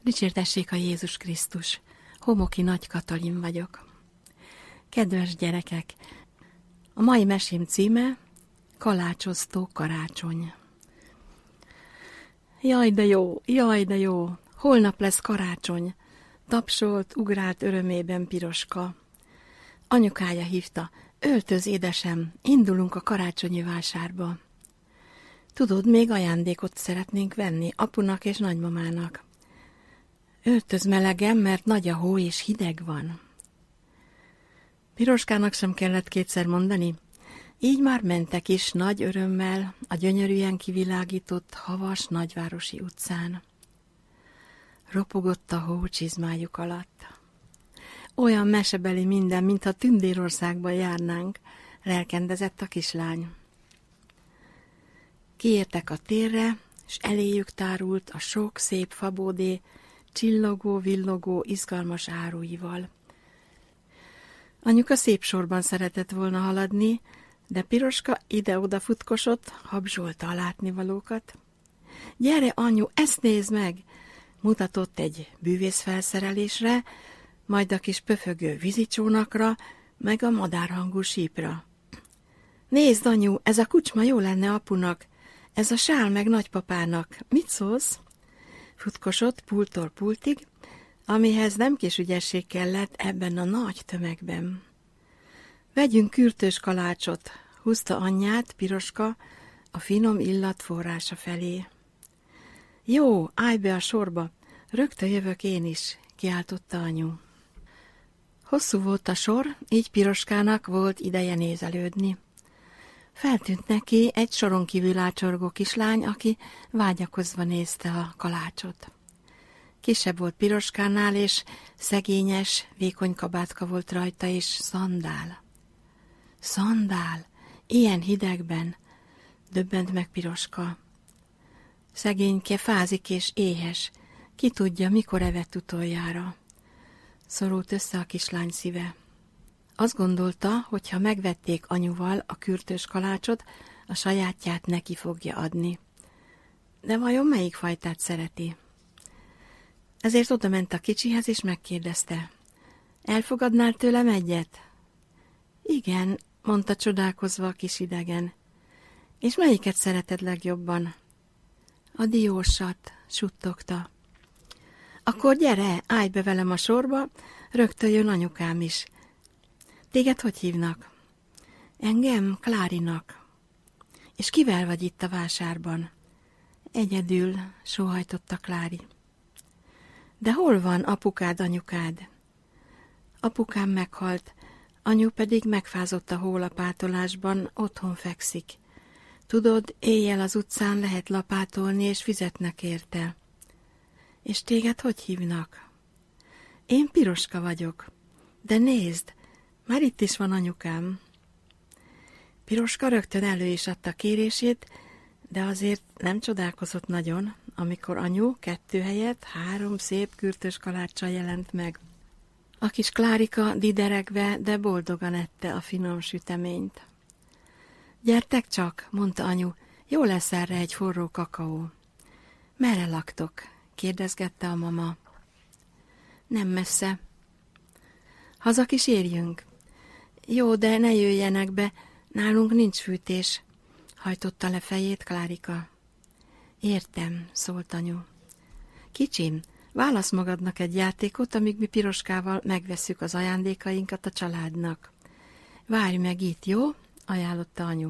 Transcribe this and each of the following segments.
Dicsértessék a Jézus Krisztus! Homoki Nagy Katalin vagyok. Kedves gyerekek! A mai mesém címe Kalácsosztó karácsony. Jaj, de jó, jaj, de jó! Holnap lesz karácsony! Tapsolt, ugrált örömében Piroska. Anyukája hívta: öltöz, édesem, indulunk a karácsonyi vásárba. Tudod, még ajándékot szeretnénk venni apunak és nagymamának. Öltöz melegen, mert nagy a hó és hideg van. Piroskának sem kellett kétszer mondani. Így már mentek is nagy örömmel a gyönyörűen kivilágított, havas nagyvárosi utcán. Ropogott a hó csizmájuk alatt. Olyan mesebeli minden, mintha Tündérországba járnánk, lelkendezett a kislány. Kiértek a térre, s eléjük tárult a sok szép fabódé, csillogó, villogó, izgalmas áruival. Anyuka szép sorban szeretett volna haladni, de Piroska ide-oda futkosott, habzsolta a látnivalókat. Gyere, anyu, ezt nézd meg! Mutatott egy bűvészfelszerelésre, majd a kis pöfögő vízicsónakra, meg a madárhangú sípra. Nézd, anyu, ez a kucsma jó lenne apunak, ez a sál meg nagypapának. Mit szólsz? Futkosott pulttól pultig, amihez nem kis ügyesség kellett ebben a nagy tömegben. Vegyünk kürtös kalácsot, húzta anyját Piroska a finom illat forrása felé. Jó, állj be a sorba, rögtön jövök én is, kiáltotta anyu. Hosszú volt a sor, így Piroskának volt ideje nézelődni. Feltűnt neki egy soron kívül ácsorgó kislány, aki vágyakozva nézte a kalácsot. Kisebb volt Piroskánál, és szegényes, vékony kabátka volt rajta, és szandál. Szandál? Ilyen hidegben? Döbbent meg Piroska. Szegényke fázik és éhes. Ki tudja, mikor evett utoljára. Szorult össze a kislány szíve. Azt gondolta, hogy ha megvették anyuval a kürtös kalácsot, a sajátját neki fogja adni. De vajon melyik fajtát szereti? Ezért odament a kicsihez, és megkérdezte. Elfogadnál tőlem egyet? Igen, mondta csodálkozva a kis idegen. És melyiket szereted legjobban? A diósat, suttogta. Akkor gyere, állj be velem a sorba, rögtön jön anyukám is. Téged hogy hívnak? Engem Klárinak. És kivel vagy itt a vásárban? Egyedül, sóhajtotta Klári. De hol van apukád, anyukád? Apukám meghalt, anyu pedig megfázott a hólapátolásban, otthon fekszik. Tudod, éjjel az utcán lehet lapátolni, és fizetnek érte. És téged hogy hívnak? Én Piroska vagyok. De nézd, már itt is van anyukám. Piroska rögtön elő is adta kérését, de azért nem csodálkozott nagyon, amikor anyu 2 helyett 3 szép kürtös kaláccsal jelent meg. A kis Klárika dideregve, de boldogan ette a finom süteményt. Gyertek csak, mondta anyu, jó lesz erre egy forró kakaó. Merre laktok? Kérdezgette a mama. Nem messze. Haza kísérjünk? Jó, de ne jöjjenek be, nálunk nincs fűtés, hajtotta le fejét Klárika. Értem, szólt anyu. Kicsim, válasz magadnak egy játékot, amíg mi Piroskával megvesszük az ajándékainkat a családnak. Várj meg itt, jó? Ajánlotta anyu.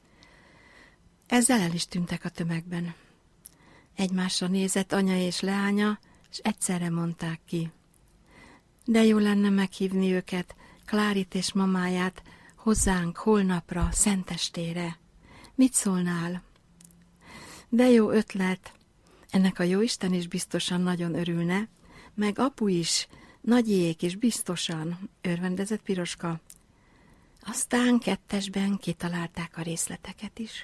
Ezzel el is tűntek a tömegben. Egymásra nézett anya és leánya, és egyszerre mondták ki. De jó lenne meghívni őket, Klárit és mamáját, hozzánk holnapra, szentestére. Mit szólnál? De jó ötlet. Ennek a jóisten is biztosan nagyon örülne, meg apu is, nagyék is biztosan, örvendezett Piroska. Aztán kettesben kitalálták a részleteket is.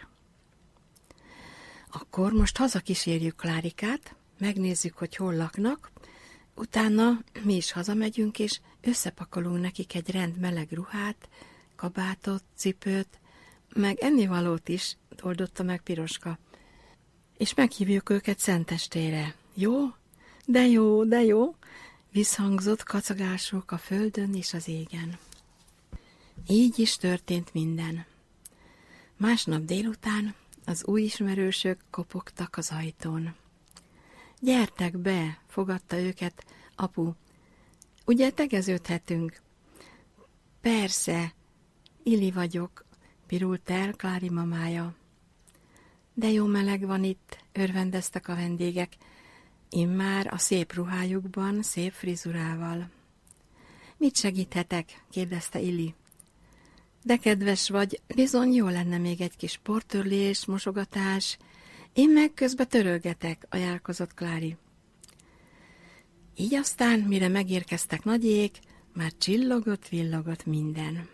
Akkor most hazakísérjük Klárikát, megnézzük, hogy hol laknak, utána mi is hazamegyünk, és összepakolunk nekik egy rend meleg ruhát, kabátot, cipőt, meg ennivalót is, oldotta meg Piroska. És meghívjuk őket szentestére. Jó? De jó, visszhangzott kacagások a földön és az égen. Így is történt minden. Másnap délután az új ismerősök kopogtak az ajtón. Gyertek be, fogadta őket apu. Ugye tegeződhetünk? Persze, Ili vagyok, pirult el Klári mamája. De jó meleg van itt, örvendeztek a vendégek, immár a szép ruhájukban, szép frizurával. Mit segíthetek? Kérdezte Ili. De kedves vagy, bizony jó lenne még egy kis portörlés, mosogatás, én meg közben törölgetek, ajánlkozott Klári. Így aztán, mire megérkeztek nagyék, már csillogott-villogott minden.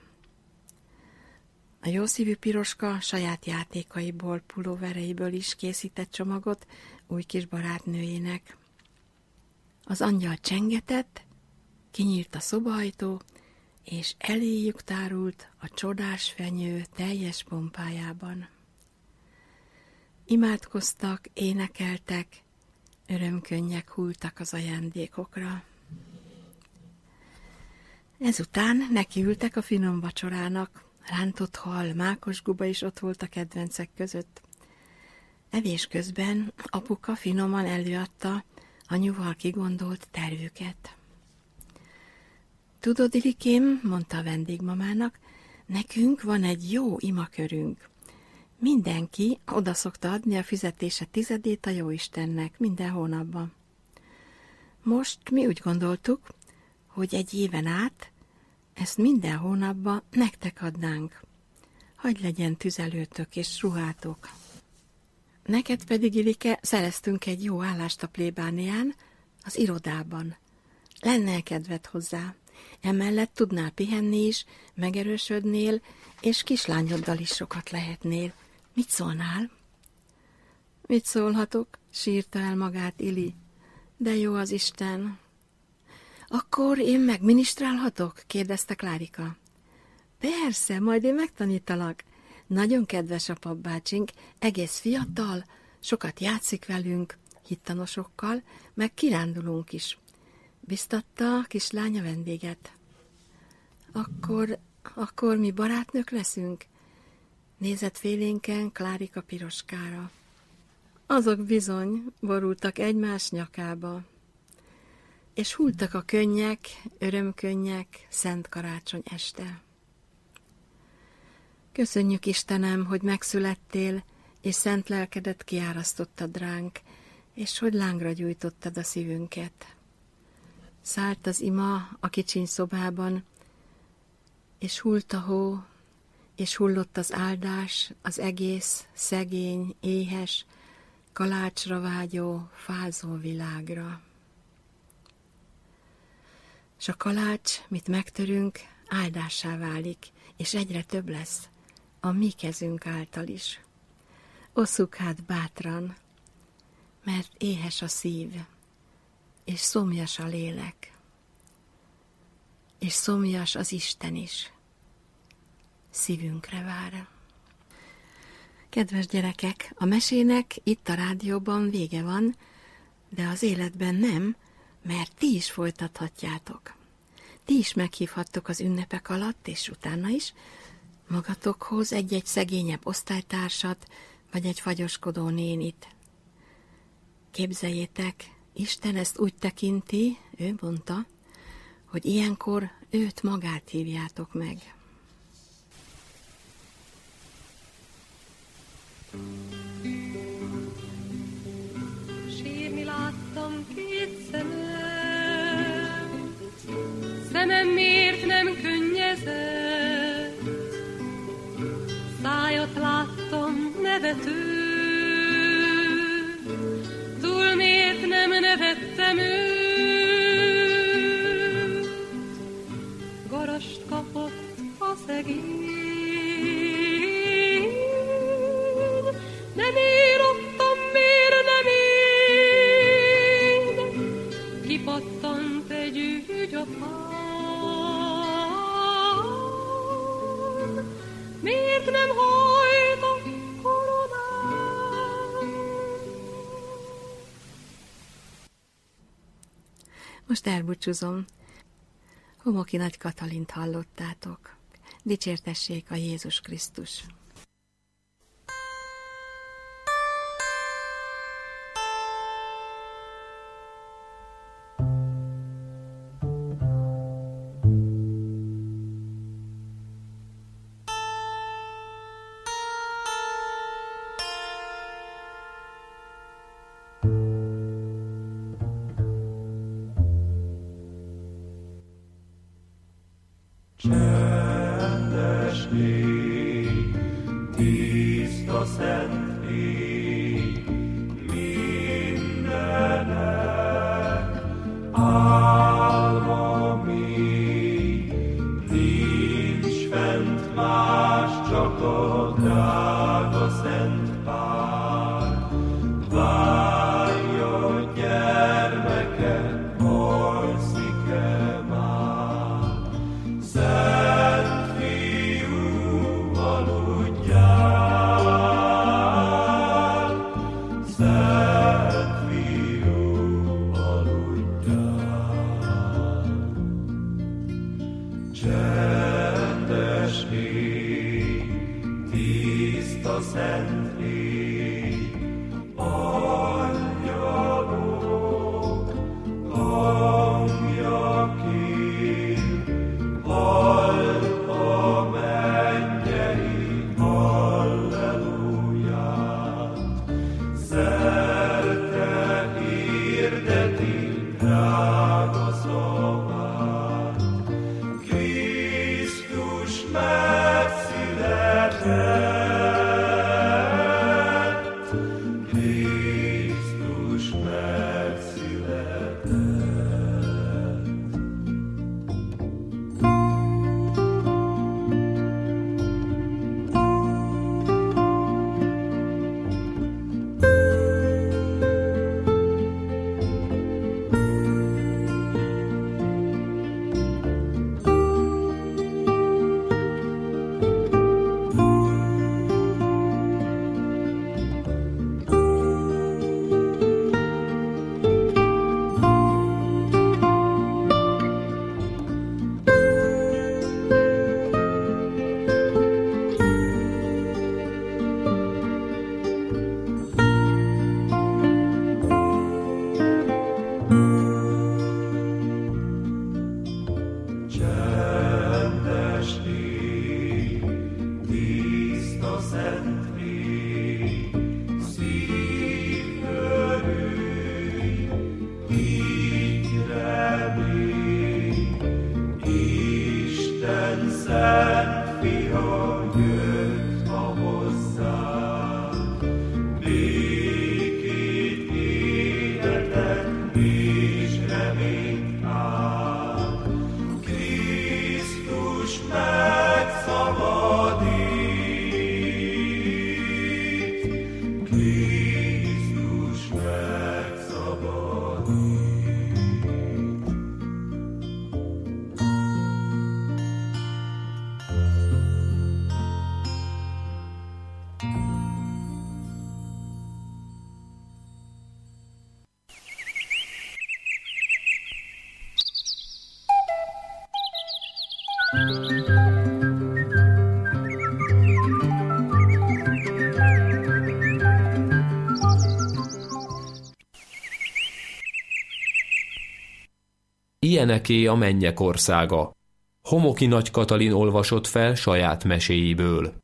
A jószívű Piroska saját játékaiból, pulóvereiből is készített csomagot új kis barátnőjének. Az angyal csengetett, kinyílt a szobaajtó, és eléjük tárult a csodás fenyő teljes pompájában. Imádkoztak, énekeltek, örömkönnyek hulltak az ajándékokra. Ezután nekiültek a finom vacsorának, rántott hal, mákosguba is ott volt a kedvencek között. Evés közben apuka finoman előadta anyuval kigondolt tervüket. Tudod, Ilikém, mondta a vendégmamának, nekünk van egy jó imakörünk. Mindenki oda szokta adni a fizetése 10-ét a Jóistennek minden hónapban. Most mi úgy gondoltuk, hogy egy éven át ezt minden hónapban nektek adnánk. Hagy legyen tüzelőtök és ruhátok. Neked pedig, Ilike, szereztünk egy jó állást a plébánián, az irodában. Lenne kedved hozzá. Emellett tudnál pihenni is, megerősödnél, és kislányoddal is sokat lehetnél. Mit szólnál? Mit szólhatok? Sírta el magát Ili. De jó az Isten. Akkor én megminisztrálhatok? Kérdezte Klárika. Persze, majd én megtanítalak. Nagyon kedves a papbácsink, egész fiatal, sokat játszik velünk, hittanosokkal, meg kirándulunk is. Biztatta a kislánya vendéget. Akkor mi barátnők leszünk? Nézett félénken Klárika Piroskára. Azok bizony borultak egymás nyakába, és hulltak a könnyek, örömkönnyek, szent karácsony este. Köszönjük, Istenem, hogy megszülettél, és szent lelkedet kiárasztottad ránk, és hogy lángra gyújtottad a szívünket. Szállt az ima a kicsiny szobában, és hullt a hó, és hullott az áldás az egész szegény, éhes, kalácsra vágyó, fázó világra. S a kalács, mit megtörünk, áldássá válik, és egyre több lesz, a mi kezünk által is. Osszuk hát bátran, mert éhes a szív, és szomjas a lélek, és szomjas az Isten is. Szívünkre vár. Kedves gyerekek, a mesének itt a rádióban vége van, de az életben nem, mert ti is folytathatjátok. Ti is meghívhattok az ünnepek alatt, és utána is, magatokhoz egy-egy szegényebb osztálytársat, vagy egy fagyoskodó nénit. Képzeljétek, Isten ezt úgy tekinti, ő mondta, hogy ilyenkor őt magát hívjátok meg. Sírni láttam két szemet, szemem miért nem könnyezett, szájat láttam nevető, túl miért nem nevettem őt, garast kapott a szegény. Nem írottam, miért nem én? Kipattant egy ügy a fán. Miért nem hajt a koronán? most elbúcsúzom. Homoki Nagy Katalint hallottátok. Dicsértessék a Jézus Krisztus! Csendes légy, tiszta szent légy, mindenek álma mély, nincs fent más, csak a drága szent pár. Várja gyermeket, alszik-e már? Szent Fiú, aludjál, Szent Fiú, aludjál. Csendes légy, tiszta szent légy, angyalok hangja kér, halld a mennyei halleluját. Szerte hirdeti drága szavát, Krisztus megszületett, Krisztus megszületett. Csendes légy, tiszta szent légy, szív örülj, higgy remény, Isten szent fia jött ma hozzád, békét, életet és reményt áld. Krisztus megszabadít, Krisztus megszabadít. Ilyeneké a mennyek országa. Homoki Nagy Katalin olvasott fel saját meséiből.